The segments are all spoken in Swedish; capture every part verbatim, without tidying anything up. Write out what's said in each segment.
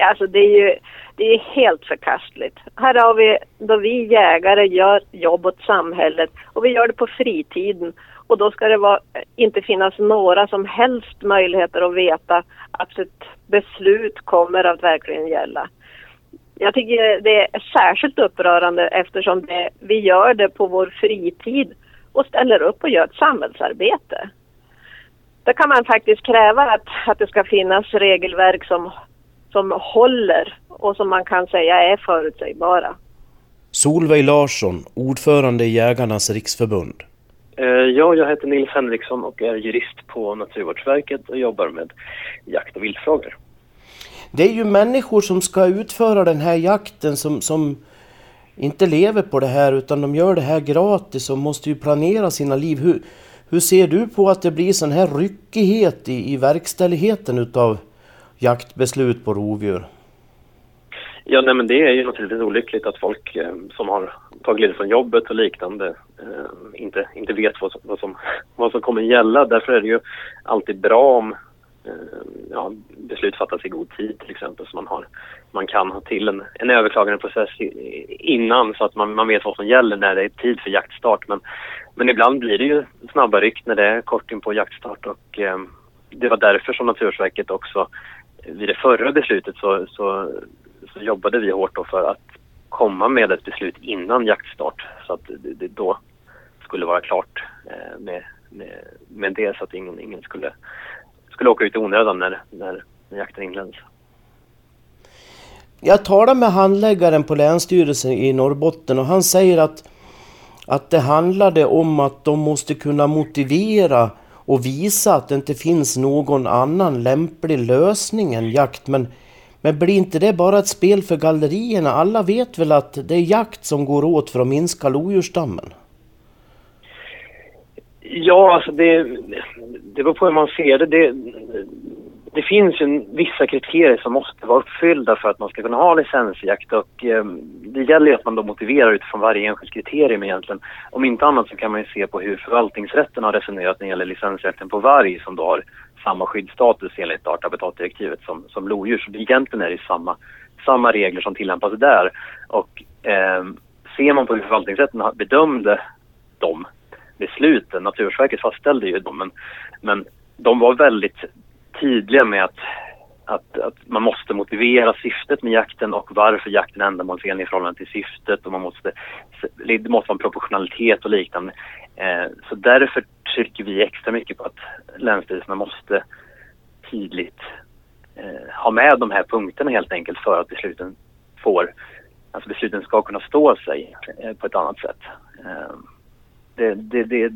Alltså det är ju det är helt förkastligt. Här har vi, då vi jägare gör jobb åt samhället och vi gör det på fritiden. Och då ska det vara, inte finnas några som helst möjligheter att veta att ett beslut kommer att verkligen gälla. Jag tycker det är särskilt upprörande eftersom det, vi gör det på vår fritid och ställer upp och gör ett samhällsarbete. Då kan man faktiskt kräva att, att det ska finnas regelverk som, som håller och som man kan säga är förutsägbara. Solveig Larsson, ordförande i Jägarnas riksförbund. Ja, jag heter Nils Henriksson och är jurist på Naturvårdsverket och jobbar med jakt- och viltfrågor. Det är ju människor som ska utföra den här jakten som, som inte lever på det här utan de gör det här gratis och måste ju planera sina liv. Hur, hur ser du på att det blir sån här ryckighet i, i verkställigheten utav jaktbeslut på rovdjur? Ja, nej, men det är ju naturligtvis olyckligt att folk eh, som har tagit ledigt från jobbet och liknande eh, inte, inte vet vad som, vad, som, vad som kommer gälla. Därför är det ju alltid bra om eh, ja, beslut fattas i god tid till exempel. Så man, har, man kan ha till en, en överklagande process i, innan så att man, man vet vad som gäller när det är tid för jaktstart. Men, men ibland blir det ju snabba ryck när det är kort in på jaktstart och eh, det var därför som Naturvårdsverket också vid det förra beslutet så, så så jobbade vi hårt då för att komma med ett beslut innan jaktstart så att det, det då skulle vara klart eh, med, med, med det så att ingen, ingen skulle, skulle åka ut i onödan när, när, när jakten inleds. Jag talade med handläggaren på Länsstyrelsen i Norrbotten och han säger att, att det handlade om att de måste kunna motivera och visa att det inte finns någon annan lämplig lösning än jakt. Men Men blir inte det bara ett spel för gallerierna? Alla vet väl att det är jakt som går åt för att minska lodjursstammen? Ja, alltså det, det beror på hur man ser det. Det, det finns ju vissa kriterier som måste vara uppfyllda för att man ska kunna ha licensjakt. Och eh, det gäller ju att man då motiverar utifrån varje enskild kriterium egentligen. Om inte annat så kan man ju se på hur förvaltningsrätten har resonerat när det gäller licensjakten på varg som då har samma skyddsstatus enligt art- och habitatdirektivet som, som lodjur. Så egentligen är det samma, samma regler som tillämpas där. Och eh, ser man på hur förvaltningsrätten bedömde de besluten, Naturvårdsverket fastställde ju dem, men, men de var väldigt tydliga med att, att, att man måste motivera syftet med jakten och varför jakten är ändamålsenlig i förhållande till syftet och man måste, det måste vara en proportionalitet och liknande. Eh, så därför trycker vi extra mycket på att länsstyrelserna måste tydligt eh, ha med de här punkterna helt enkelt för att besluten får, alltså besluten ska kunna stå sig eh, på ett annat sätt. Eh, det, det, det,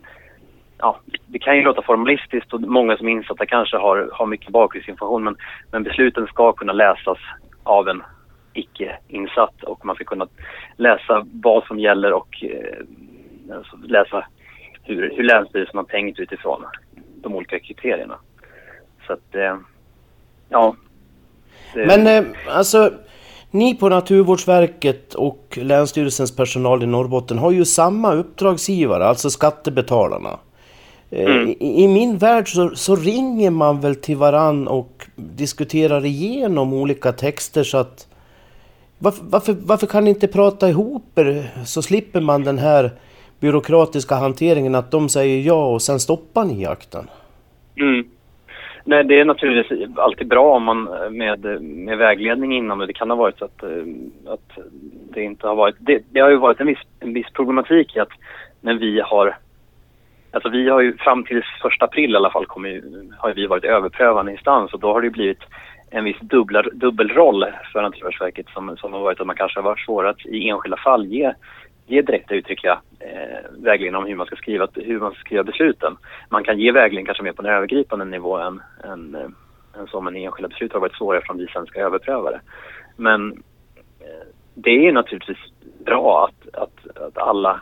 ja, det kan ju låta formalistiskt och många som är insatta kanske har, har mycket bakgrundsinformation men, men besluten ska kunna läsas av en icke-insatt och man ska kunna läsa vad som gäller och eh, alltså läsa hur, hur länsstyrelsen har tänkt utifrån de olika kriterierna. Så att, eh, ja. Det... Men eh, alltså, ni på Naturvårdsverket och Länsstyrelsens personal i Norrbotten har ju samma uppdragsgivare, alltså skattebetalarna. Mm. I, I min värld så, så ringer man väl till varann och diskuterar igenom olika texter så att varför, varför, varför kan ni inte prata ihop er så slipper man den här byråkratiska hanteringen att de säger ja och sen stoppar ni jakten? Mm. Nej, det är naturligtvis alltid bra om man med, med vägledning innan det kan ha varit så att, att det inte har varit, det, det har ju varit en viss, en viss problematik i att när vi har Alltså vi har ju fram till första april i alla fall kommit, har vi varit överprövande instans och då har det blivit en viss dubbla, dubbelroll för Naturvårdsverket som, som har varit att man kanske har varit svårt att i enskilda fall ge, ge direkta uttryckliga eh, vägledning om hur man ska skriva hur man ska skriva besluten. Man kan ge vägledning kanske mer på en övergripande nivå än, än, än som en enskilda beslut har varit svårare eftersom vi sen ska överpröva det. Men eh, det är naturligtvis bra att, att, att alla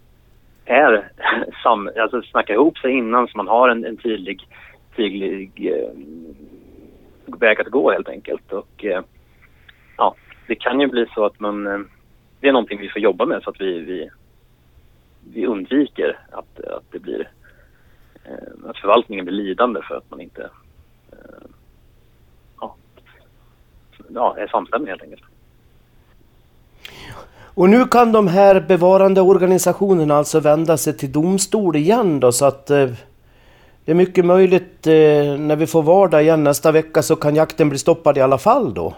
är sam, alltså snacka ihop sig innan så man har en, en tydlig, tydlig eh, väg att gå helt enkelt. Och eh, ja, det kan ju bli så att man, eh, det är någonting vi får jobba med så att vi, vi, vi undviker att, att det blir, eh, att förvaltningen blir lidande för att man inte, eh, ja, ja, är samstämmiga helt enkelt. Och nu kan de här bevarande organisationerna alltså vända sig till domstol igen då, så att eh, det är mycket möjligt eh, när vi får vardag igen nästa vecka så kan jakten bli stoppad i alla fall då?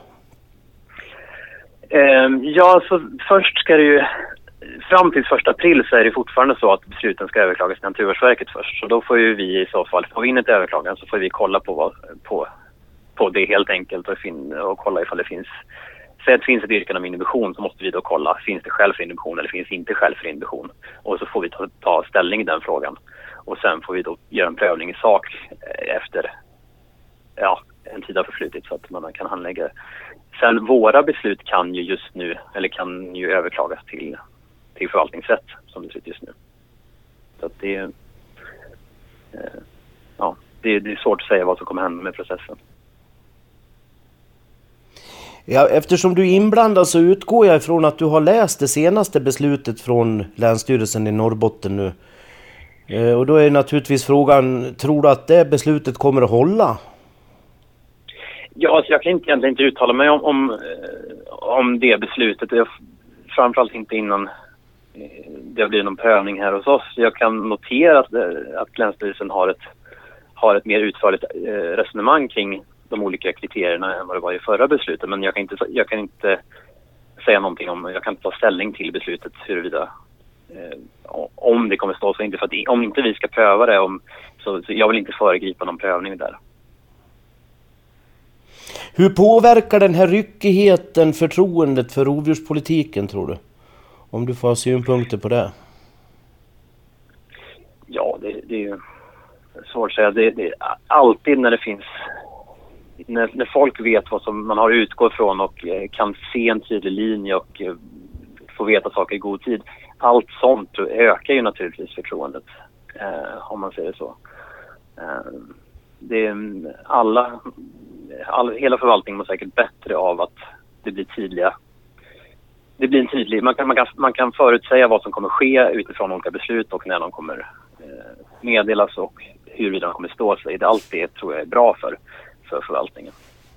Eh, ja, så först ska det ju, fram till första april så är det fortfarande så att besluten ska överklagas till Naturvårdsverket först. Så då får ju vi i så fall, får vi in ett överklagande så får vi kolla på, vad, på, på det helt enkelt och, fin, och kolla ifall det finns. Så att det finns ett yrkande om inhibition så måste vi då kolla, finns det skäl för inhibition eller finns inte skäl för inhibition? Och så får vi ta, ta ställning i den frågan. Och sen får vi då göra en prövning i sak efter ja, en tid har förflutit så att man kan handlägga. Sen våra beslut kan ju just nu, eller kan ju överklagas till, till förvaltningsrätt som det ser ut just nu. Så att det, eh, ja, det, det är svårt att säga vad som kommer hända med processen. Ja, eftersom du är inblandad så utgår jag ifrån att du har läst det senaste beslutet från Länsstyrelsen i Norrbotten nu. Eh, och då är naturligtvis frågan, tror du att det beslutet kommer att hålla? Ja, alltså jag kan inte, egentligen inte uttala mig om, om, om det beslutet. Jag, framförallt inte innan det blir någon prövning här hos oss. Jag kan notera att, att Länsstyrelsen har ett, har ett mer utförligt resonemang kring de olika kriterierna än vad det var i förra beslutet. Men jag kan inte, jag kan inte säga någonting om, jag kan inte ta ställning till beslutet huruvida eh, om det kommer stå så inte. För att om inte vi ska pröva det, om, så, så jag vill inte föregripa någon prövning där. Hur påverkar den här ryckigheten förtroendet för rovdjurspolitiken, tror du? Om du får ha synpunkter på det. Ja, det, det är ju svårt att säga. Det, det är alltid när det finns... När, när folk vet vad som man har utgått från och eh, kan se en tydlig linje och eh, få veta saker i god tid. Allt sånt ökar ju naturligtvis förtroendet, eh, om man säger så. Eh, det är alla... All, hela förvaltningen mår säkert bättre av att det blir tydliga. Det blir en tydlig, man kan, man, kan, man kan förutsäga vad som kommer ske utifrån olika beslut och när de kommer eh, meddelas och hur de kommer stå sig. Det, allt det tror jag är bra för, för förvaltningen.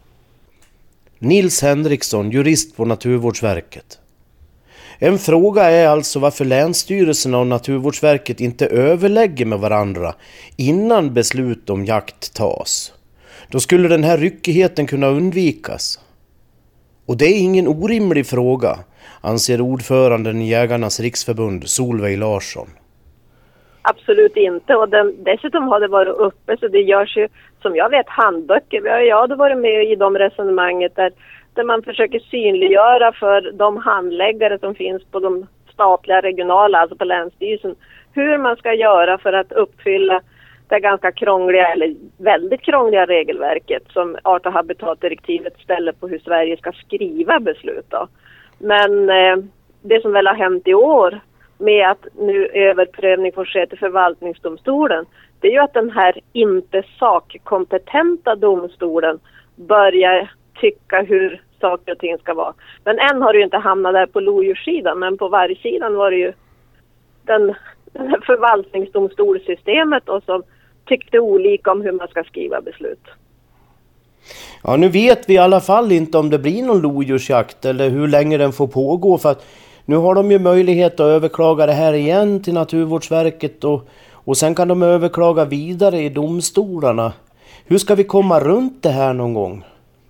Nils Henriksson, jurist på Naturvårdsverket. En fråga är alltså varför Länsstyrelsen och Naturvårdsverket inte överlägger med varandra innan beslut om jakt tas. Då skulle den här ryckigheten kunna undvikas. Och det är ingen orimlig fråga, anser ordföranden i Jägarnas riksförbund Solveig Larsson. Absolut inte, och den, dessutom har det varit uppe så det görs ju, som jag vet, handböcker. Vi har ju ja, varit med i de resonemanget där, där man försöker synliggöra för de handläggare som finns på de statliga regionala, alltså på Länsstyrelsen, hur man ska göra för att uppfylla det ganska krångliga eller väldigt krångliga regelverket som art- och habitatdirektivet ställer på hur Sverige ska skriva beslut då. Men eh, det som väl har hänt i år med att nu överprövning får ske till förvaltningsdomstolen, det är ju att den här inte sakkompetenta domstolen börjar tycka hur saker och ting ska vara. Men än har det ju inte hamnat där på lodjurssidan, men på vargsidan var det ju den, den här förvaltningsdomstolsystemet och som tyckte olika om hur man ska skriva beslut. Ja, nu vet vi i alla fall inte om det blir någon lodjursjakt eller hur länge den får pågå, för att nu har de ju möjlighet att överklaga det här igen till Naturvårdsverket och, och sen kan de överklaga vidare i domstolarna. Hur ska vi komma runt det här någon gång?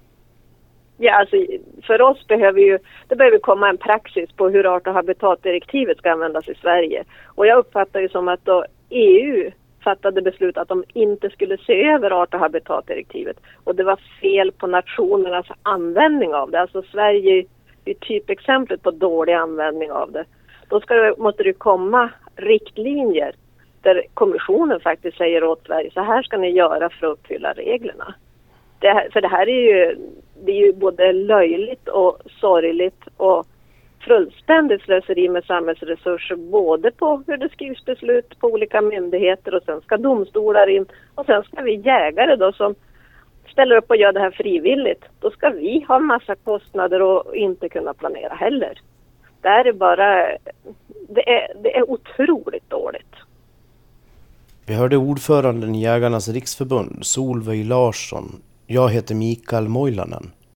Ja, alltså för oss behöver ju, det behöver komma en praxis på hur art- och habitatdirektivet ska användas i Sverige. Och jag uppfattar ju som att då E U fattade beslut att de inte skulle se över art- och habitatdirektivet. Och det var fel på nationernas användning av det. Alltså Sverige är typexemplet på dålig användning av det. Då ska det, måste det komma riktlinjer där kommissionen faktiskt säger åt Sverige, så här ska ni göra för att uppfylla reglerna. Det här, för det här är ju, det är ju både löjligt och sorgligt och fullständigt slöseri med samhällsresurser, både på hur det skrivs beslut på olika myndigheter och sen ska domstolar in och sen ska vi jägare då som ställer upp och gör det här frivilligt. Då ska vi ha massa kostnader och inte kunna planera heller. Det här är bara, det är, det är otroligt dåligt. Vi hörde ordföranden i Jägarnas riksförbund Solveig Larsson. Jag heter Mikael Moilanen.